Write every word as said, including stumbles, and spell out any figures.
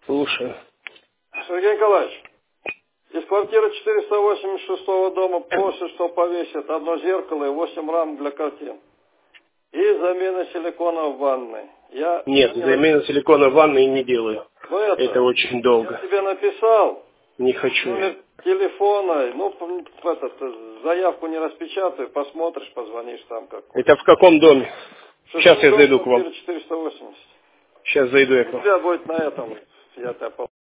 Слушаю. Сергей Николаевич, из квартиры четыреста восемьдесят шестого дома просят, что повесят одно зеркало и восемь рам для картин. И замена силикона в ванной. Я Нет, не замену силикона в ванной не делаю. Ну, это, это очень долго. Я тебе написал. Не хочу. Номер телефона. Ну, этот, заявку не распечатаю, посмотришь, позвонишь там как. Это в каком доме? Сейчас я зайду к вам. четыреста восемьдесят. Сейчас зайду я к вам. У тебя будет на этом. Я тебя